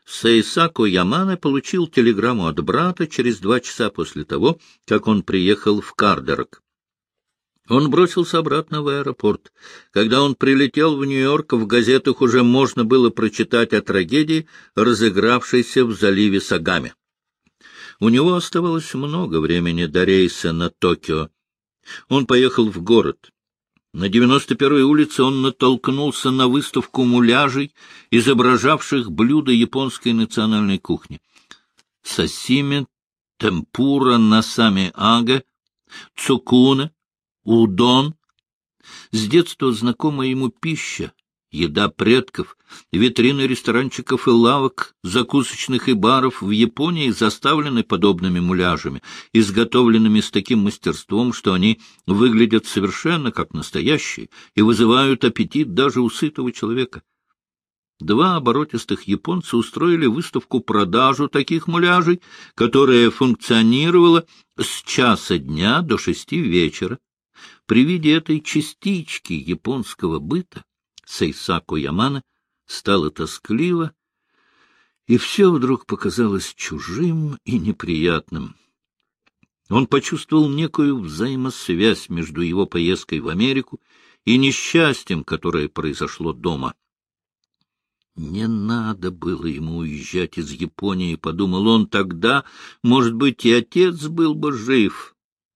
Сейсаку Ямане получил телеграмму от брата через 2 часа после того, как он приехал в Кардерок. Он бросился обратно в аэропорт. Когда он прилетел в Нью-Йорк, в газетах уже можно было прочитать о трагедии, разыгравшейся в заливе Сагаме. У него оставалось много времени до рейса на Токио. Он поехал в город. На 91-й улице он натолкнулся на выставку муляжей, изображавших блюда японской национальной кухни. Сасими, темпура, насами-ага, цукуне, удон. С детства знакомая ему пища, еда предков, витрины ресторанчиков и лавок, закусочных и баров в Японии заставлены подобными муляжами, изготовленными с таким мастерством, что они выглядят совершенно как настоящие и вызывают аппетит даже у сытого человека. 2 оборотистых японца устроили выставку-продажу таких муляжей, которая функционировала с часа дня до 6 вечера. При виде этой частички японского быта Сейсаку Ямане стало тоскливо, и все вдруг показалось чужим и неприятным. Он почувствовал некую взаимосвязь между его поездкой в Америку и несчастьем, которое произошло дома. Не надо было ему уезжать из Японии, — подумал он тогда, — может быть, и отец был бы жив.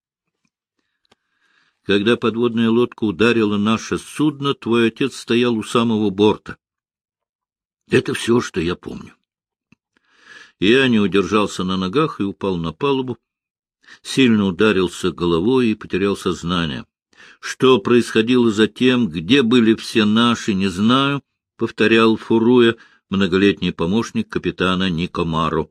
Когда подводная лодка ударила наше судно, твой отец стоял у самого борта. Это все, что я помню. Я не удержался на ногах и упал на палубу, сильно ударился головой и потерял сознание. Что происходило затем, где были все наши, не знаю, — повторял Фуруя, многолетний помощник капитана Никомаро.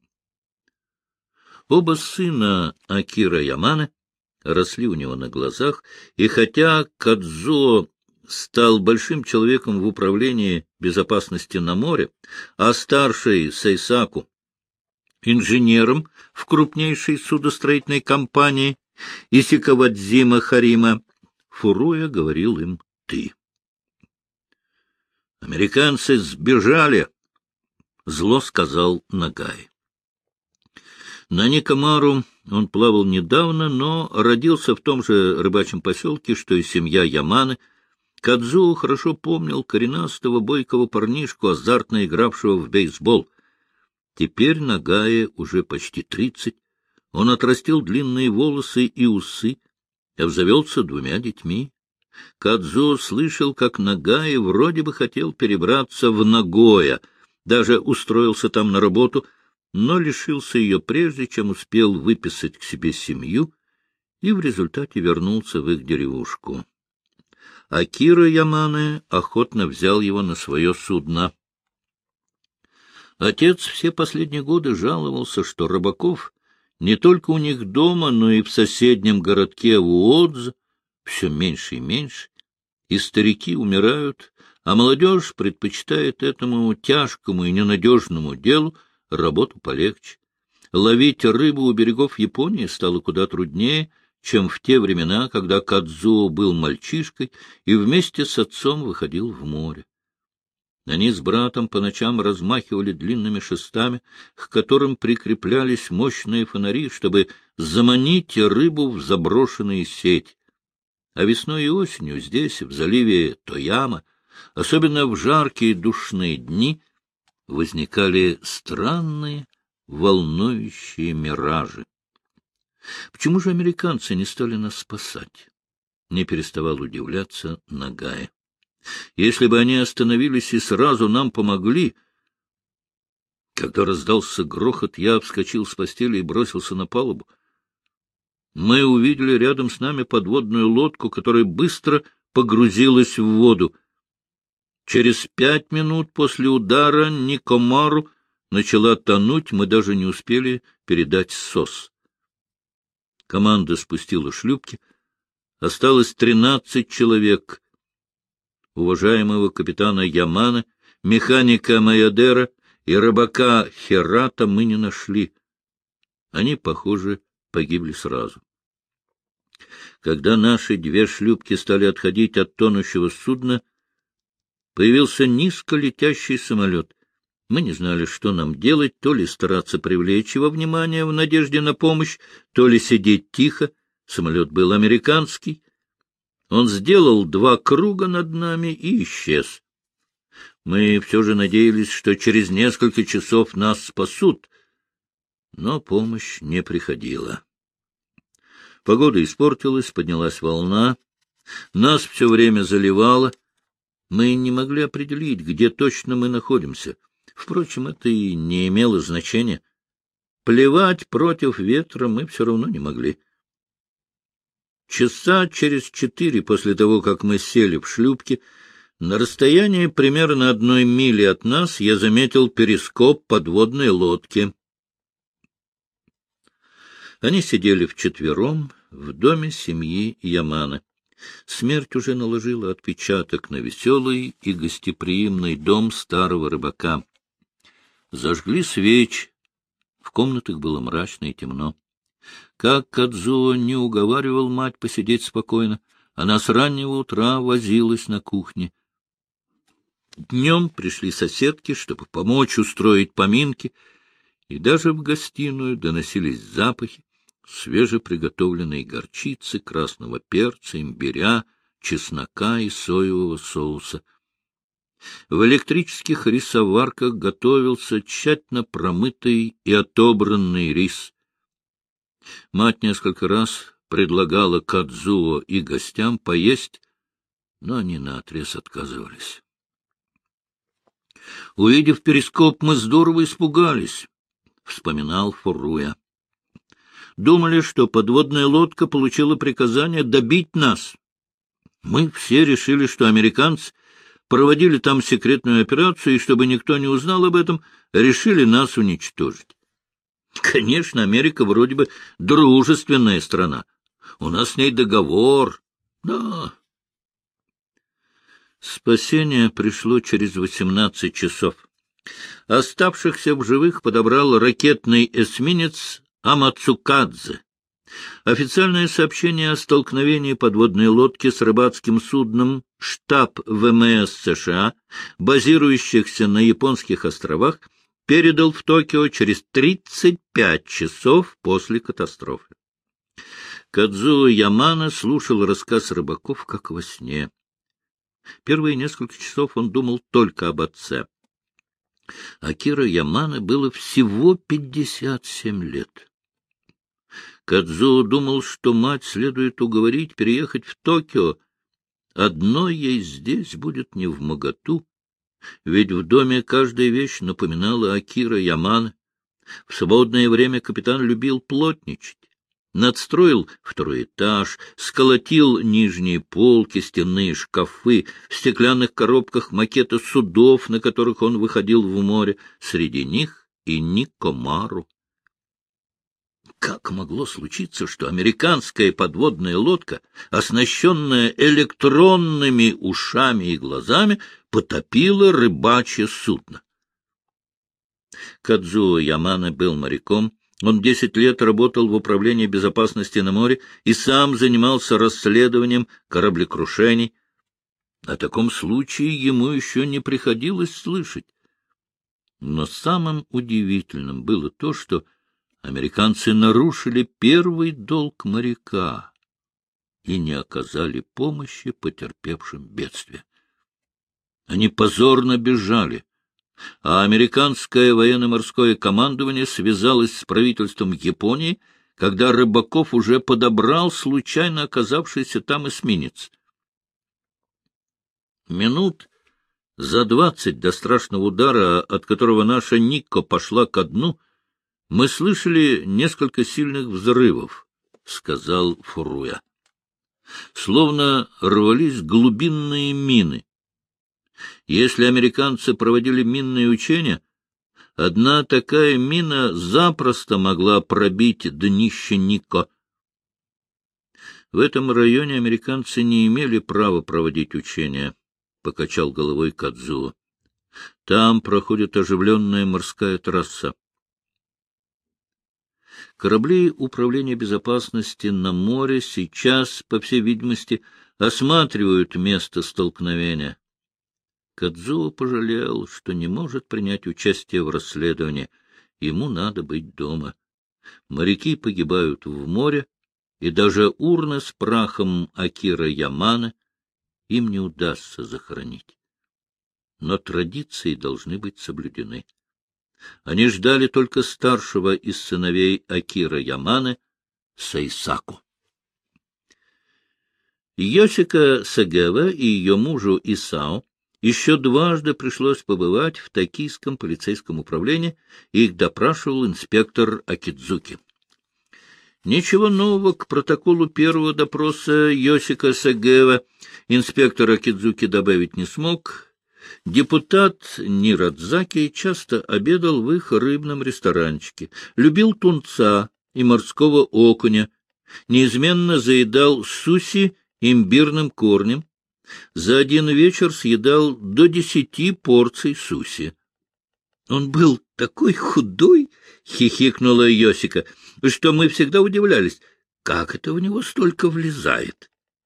Оба сына Акира Ямане росли у него на глазах, и хотя Кадзуо стал большим человеком в управлении безопасности на море, а старший Сейсаку — инженером в крупнейшей судостроительной компании Исикавадзима Харима, Фуруя говорил им «ты». «Американцы сбежали», — зло сказал Нагай. На Никомару он плавал недавно, но родился в том же рыбачьем поселке, что и семья Ямане. Кадзуо хорошо помнил коренастого бойкого парнишку, азартно игравшего в бейсбол. Теперь Нагае уже почти 30. Он отрастил длинные волосы и усы, обзавелся 2 детьми. Кадзуо слышал, как Нагае вроде бы хотел перебраться в Нагоя, даже устроился там на работу, но лишился ее прежде, чем успел выписать к себе семью, и в результате вернулся в их деревушку. Акира Ямане охотно взял его на свое судно. Отец все последние годы жаловался, что рыбаков не только у них дома, но и в соседнем городке Уодз все меньше и меньше, и старики умирают, а молодежь предпочитает этому тяжкому и ненадежному делу работу полегче. Ловить рыбу у берегов Японии стало куда труднее, чем в те времена, когда Кадзуо был мальчишкой и вместе с отцом выходил в море. Они с братом по ночам размахивали длинными шестами, к которым прикреплялись мощные фонари, чтобы заманить рыбу в заброшенные сети. А весной и осенью здесь, в заливе Тояма, особенно в жаркие душные дни, возникали странные, волнующие миражи. Почему же американцы не стали нас спасать? Не переставал удивляться Нагая. Если бы они остановились и сразу нам помогли... Когда раздался грохот, я вскочил с постели и бросился на палубу. Мы увидели рядом с нами подводную лодку, которая быстро погрузилась в воду. Через 5 минут после удара Никомару начала тонуть, мы даже не успели передать СОС. Команда спустила шлюпки. Осталось 13 человек. Уважаемого капитана Ямана, механика Маядера и рыбака Херата мы не нашли. Они, похоже, погибли сразу. Когда наши 2 шлюпки стали отходить от тонущего судна, появился низко летящий самолет. Мы не знали, что нам делать, то ли стараться привлечь его внимание в надежде на помощь, то ли сидеть тихо. Самолет был американский. Он сделал 2 круга над нами и исчез. Мы все же надеялись, что через несколько часов нас спасут, но помощь не приходила. Погода испортилась, поднялась волна. Нас все время заливало. Мы не могли определить, где точно мы находимся. Впрочем, это и не имело значения. Плевать против ветра мы все равно не могли. Часа через 4 после того, как мы сели в шлюпке, на расстоянии примерно 1 мили от нас я заметил перископ подводной лодки. Они сидели вчетвером в доме семьи Ямана. Смерть уже наложила отпечаток на веселый и гостеприимный дом старого рыбака. Зажгли свечи. В комнатах было мрачно и темно. Как Кадзуо не уговаривал мать посидеть спокойно, она с раннего утра возилась на кухне. Днем пришли соседки, чтобы помочь устроить поминки, и даже в гостиную доносились запахи свежеприготовленной горчицы, красного перца, имбиря, чеснока и соевого соуса. В электрических рисоварках готовился тщательно промытый и отобранный рис. Мать несколько раз предлагала Кадзуо и гостям поесть, но они наотрез отказывались. «Увидев перископ, мы здорово испугались», — вспоминал Фуруя. «Думали, что подводная лодка получила приказание добить нас. Мы все решили, что американцы проводили там секретную операцию, и чтобы никто не узнал об этом, решили нас уничтожить. Конечно, Америка вроде бы дружественная страна. У нас с ней договор. Да». Спасение пришло через 18 часов. Оставшихся в живых подобрал ракетный эсминец Амацукадзе. Официальное сообщение о столкновении подводной лодки с рыбацким судном штаб ВМС США, базирующихся на японских островах, передал в Токио через 35 часов после катастрофы. Кадзуо Ямана слушал рассказ рыбаков как во сне. Первые несколько часов он думал только об отце. Акира Ямана было всего 57 лет. Кадзуо думал, что мать следует уговорить переехать в Токио. Одной ей здесь будет невмоготу, ведь в доме каждая вещь напоминала Акира Ямана. В свободное время капитан любил плотничать. Надстроил 2-й этаж, сколотил нижние полки, стенные шкафы, в стеклянных коробках макеты судов, на которых он выходил в море, среди них и Никомару. Как могло случиться, что американская подводная лодка, оснащенная электронными ушами и глазами, потопила рыбачье судно? Кадзуо Ямана был моряком. Он 10 лет работал в управлении безопасности на море и сам занимался расследованием кораблекрушений. О таком случае ему еще не приходилось слышать. Но самым удивительным было то, что американцы нарушили первый долг моряка и не оказали помощи потерпевшим бедствие. Они позорно бежали, а американское военно-морское командование связалось с правительством Японии, когда рыбаков уже подобрал случайно оказавшийся там эсминец. Минут за 20 до страшного удара, от которого наша Никко пошла ко дну, мы слышали несколько сильных взрывов, — сказал Фуруя. Словно рвались глубинные мины. Если американцы проводили минные учения, одна такая мина запросто могла пробить днище Никко. В этом районе американцы не имели права проводить учения, — покачал головой Кадзуо. Там проходит оживленная морская трасса. Корабли Управления безопасности на море сейчас, по всей видимости, осматривают место столкновения. Кадзуо пожалел, что не может принять участие в расследовании. Ему надо быть дома. Моряки погибают в море, и даже урны с прахом Акира Яманы им не удастся захоронить. Но традиции должны быть соблюдены. Они ждали только старшего из сыновей Акира Яманы, Сейсаку. Йосика Сагава и ее мужу Исао еще дважды пришлось побывать в токийском полицейском управлении, и их допрашивал инспектор Акидзуки. Ничего нового к протоколу первого допроса Йосика Сагава инспектор Акидзуки добавить не смог. Депутат Нирадзаки часто обедал в их рыбном ресторанчике, любил тунца и морского окуня, неизменно заедал суси имбирным корнем, за один вечер съедал до 10 порций суси. — Он был такой худой, — хихикнула Йосика, — что мы всегда удивлялись, как это в него столько влезает.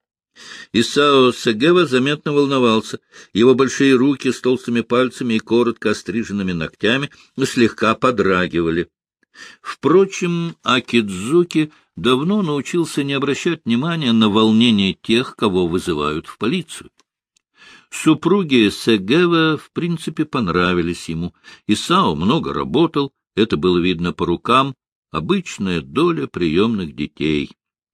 Исао Сагава заметно волновался. Его большие руки с толстыми пальцами и коротко остриженными ногтями слегка подрагивали. Впрочем, Акидзуки давно научился не обращать внимания на волнение тех, кого вызывают в полицию. Супруги Сагава, в принципе, понравились ему. Исао много работал, это было видно по рукам, обычная доля приемных детей.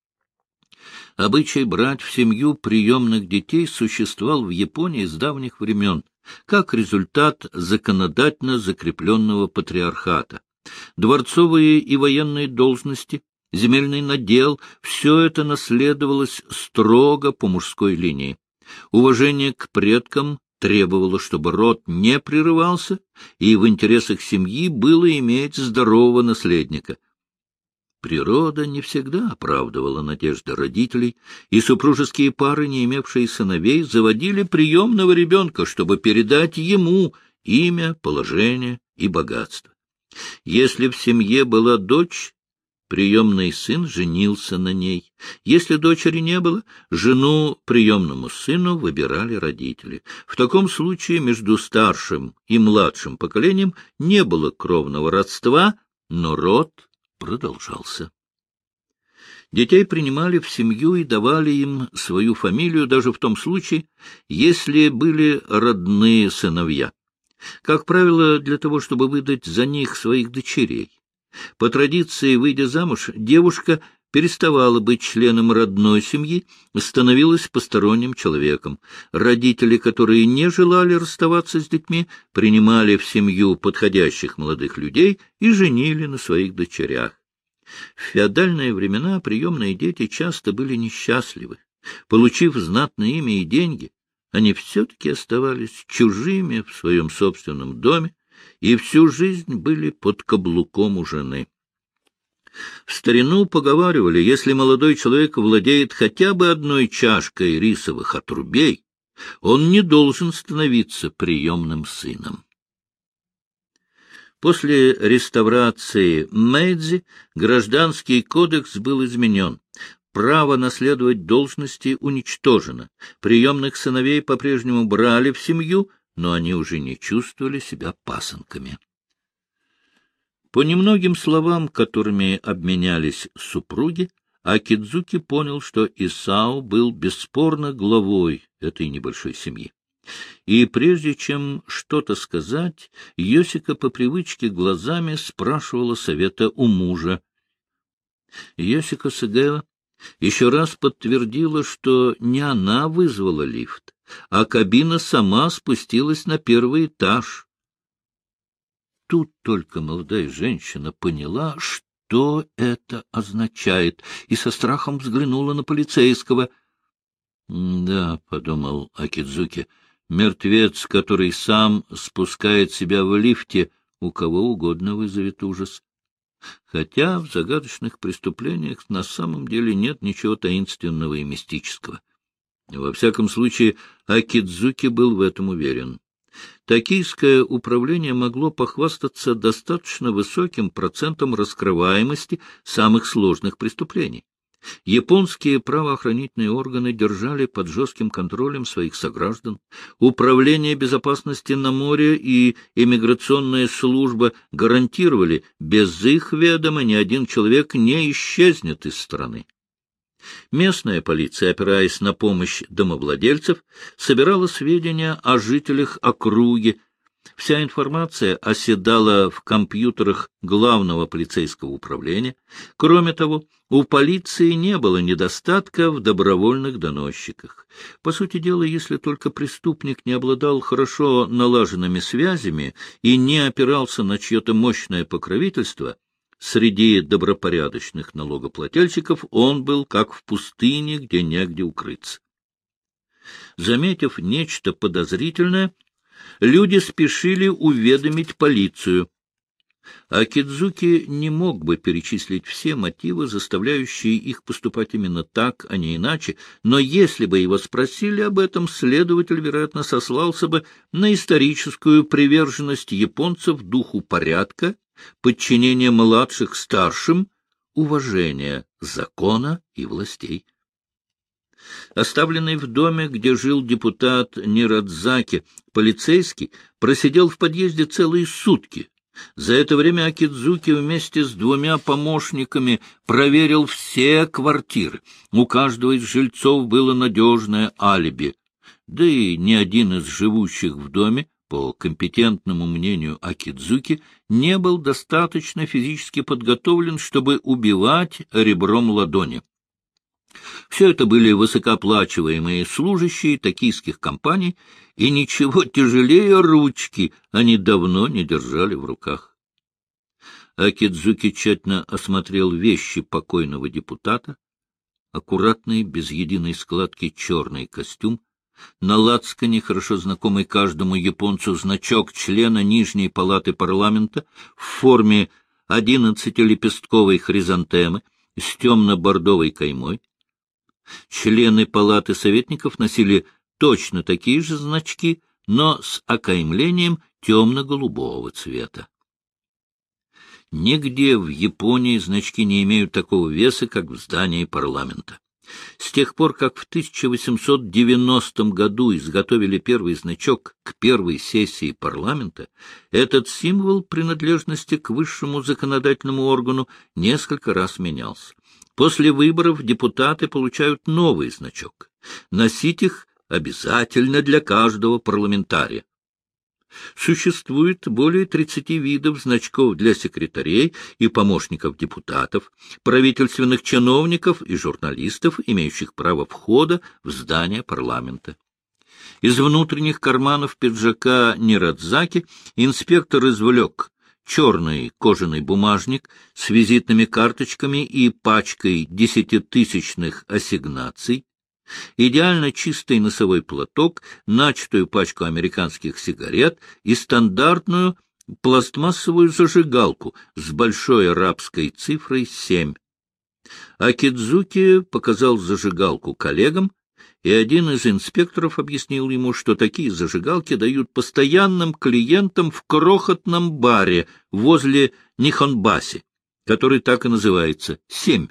Обычай брать в семью приемных детей существовал в Японии с давних времен, как результат законодательно закрепленного патриархата. Дворцовые и военные должности, земельный надел — все это наследовалось строго по мужской линии. Уважение к предкам требовало, чтобы род не прерывался, и в интересах семьи было иметь здорового наследника. Природа не всегда оправдывала надежды родителей, и супружеские пары, не имевшие сыновей, заводили приемного ребенка, чтобы передать ему имя, положение и богатство. Если в семье была дочь, приемный сын женился на ней. Если дочери не было, жену приемному сыну выбирали родители. В таком случае между старшим и младшим поколением не было кровного родства, но род продолжался. Детей принимали в семью и давали им свою фамилию даже в том случае, если были родные сыновья. Как правило, для того, чтобы выдать за них своих дочерей. По традиции, выйдя замуж, девушка переставала быть членом родной семьи, становилась посторонним человеком. Родители, которые не желали расставаться с детьми, принимали в семью подходящих молодых людей и женили на своих дочерях. В феодальные времена приемные дети часто были несчастливы. Получив знатное имя и деньги, они все-таки оставались чужими в своем собственном доме и всю жизнь были под каблуком у жены. В старину поговаривали, если молодой человек владеет хотя бы одной чашкой рисовых отрубей, он не должен становиться приемным сыном. После реставрации Мэйдзи гражданский кодекс был изменен. Право наследовать должности уничтожено. Приемных сыновей по-прежнему брали в семью, но они уже не чувствовали себя пасынками. По немногим словам, которыми обменялись супруги, Акидзуки понял, что Исао был бесспорно главой этой небольшой семьи. И прежде чем что-то сказать, Йосика по привычке глазами спрашивала совета у мужа. Йосика Сагава еще раз подтвердила, что не она вызвала лифт, а кабина сама спустилась на первый этаж. Тут только молодая женщина поняла, что это означает, и со страхом взглянула на полицейского. — Да, — подумал Акидзуки, — мертвец, который сам спускает себя в лифте, у кого угодно вызовет ужас. Хотя в загадочных преступлениях на самом деле нет ничего таинственного и мистического. Во всяком случае, Акидзуки был в этом уверен. Токийское управление могло похвастаться достаточно высоким процентом раскрываемости самых сложных преступлений. Японские правоохранительные органы держали под жестким контролем своих сограждан. Управление безопасности на море и иммиграционная служба гарантировали, без их ведома ни один человек не исчезнет из страны. Местная полиция, опираясь на помощь домовладельцев, собирала сведения о жителях округи. Вся информация оседала в компьютерах главного полицейского управления. Кроме того, у полиции не было недостатка в добровольных доносчиках. По сути дела, если только преступник не обладал хорошо налаженными связями и не опирался на чье-то мощное покровительство, среди добропорядочных налогоплательщиков он был как в пустыне, где негде укрыться. Заметив нечто подозрительное, люди спешили уведомить полицию. Акидзуки не мог бы перечислить все мотивы, заставляющие их поступать именно так, а не иначе, но если бы его спросили об этом, следователь, вероятно, сослался бы на историческую приверженность японцев духу порядка, подчинение младших старшим, уважение закона и властей. Оставленный в доме, где жил депутат Нирадзаки, полицейский просидел в подъезде целые сутки. За это время Акидзуки вместе с 2 помощниками проверил все квартиры. У каждого из жильцов было надежное алиби. Да и ни один из живущих в доме, по компетентному мнению Акидзуки, не был достаточно физически подготовлен, чтобы убивать ребром ладони. Все это были высокооплачиваемые служащие токийских компаний, и ничего тяжелее ручки они давно не держали в руках. Акидзуки тщательно осмотрел вещи покойного депутата: аккуратный, без единой складки черный костюм, на лацкане хорошо знакомый каждому японцу значок члена Нижней палаты парламента в форме 11-лепестковой хризантемы с темно-бордовой каймой. Члены палаты советников носили точно такие же значки, но с окаймлением темно-голубого цвета. Нигде в Японии значки не имеют такого веса, как в здании парламента. С тех пор, как в 1890 году изготовили первый значок к первой сессии парламента, этот символ принадлежности к высшему законодательному органу несколько раз менялся. После выборов депутаты получают новый значок. Носить их обязательно для каждого парламентария. Существует более 30 видов значков для секретарей и помощников депутатов, правительственных чиновников и журналистов, имеющих право входа в здание парламента. Из внутренних карманов пиджака Нирадзаки инспектор извлек черный кожаный бумажник с визитными карточками и пачкой 10-тысячных ассигнаций, идеально чистый носовой платок, начатую пачку американских сигарет и стандартную пластмассовую зажигалку с большой арабской цифрой 7. Акидзуки показал зажигалку коллегам, и один из инспекторов объяснил ему, что такие зажигалки дают постоянным клиентам в крохотном баре возле Нихонбаси, который так и называется — 7.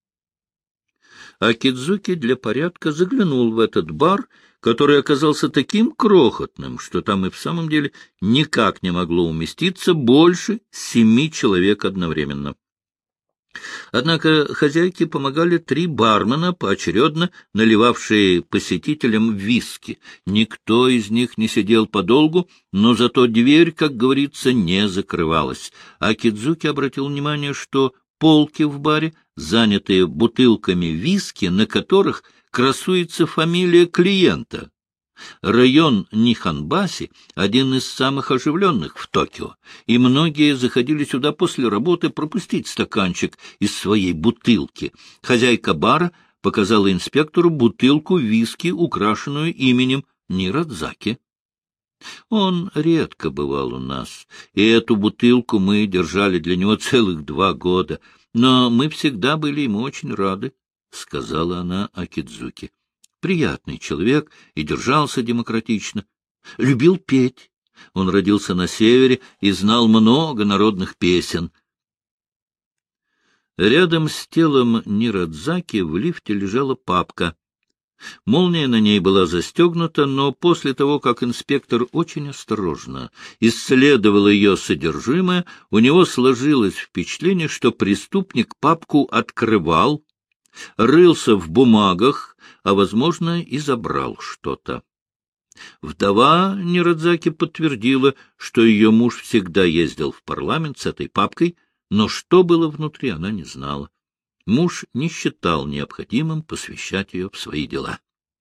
Акидзуки для порядка заглянул в этот бар, который оказался таким крохотным, что там и в самом деле никак не могло уместиться больше 7 человек одновременно. Однако хозяйке помогали 3 бармена, поочередно наливавшие посетителям виски. Никто из них не сидел подолгу, но зато дверь, как говорится, не закрывалась. Акидзуки обратил внимание, что полки в баре занятые бутылками виски, на которых красуется фамилия клиента. Район Нихонбаси — один из самых оживленных в Токио, и многие заходили сюда после работы пропустить стаканчик из своей бутылки. Хозяйка бара показала инспектору бутылку виски, украшенную именем Нирадзаки. Он редко бывал у нас, и эту бутылку мы держали для него целых 2 года, но мы всегда были ему очень рады, — сказала она Акидзуки. Приятный человек и держался демократично. Любил петь. Он родился на севере и знал много народных песен. Рядом с телом Нирадзаки в лифте лежала папка. Молния на ней была застегнута, но после того, как инспектор очень осторожно исследовал ее содержимое, у него сложилось впечатление, что преступник папку открывал, рылся в бумагах, а, возможно, и забрал что-то. Вдова Нирадзаки подтвердила, что ее муж всегда ездил в парламент с этой папкой, но что было внутри, она не знала. Муж не считал необходимым посвящать ее в свои дела.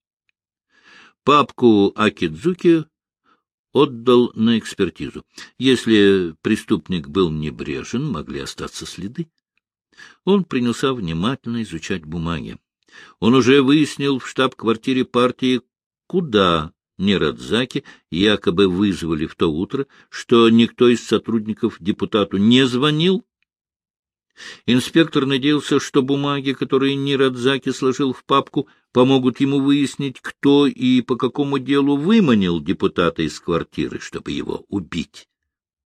Папку Акидзуки отдал на экспертизу. Если преступник был небрежен, могли остаться следы. Он принялся внимательно изучать бумаги. Он уже выяснил в штаб-квартире партии, куда Нирадзаки якобы вызвали в то утро, что никто из сотрудников депутату не звонил. Инспектор надеялся, что бумаги, которые Нирадзаки сложил в папку, помогут ему выяснить, кто и по какому делу выманил депутата из квартиры, чтобы его убить.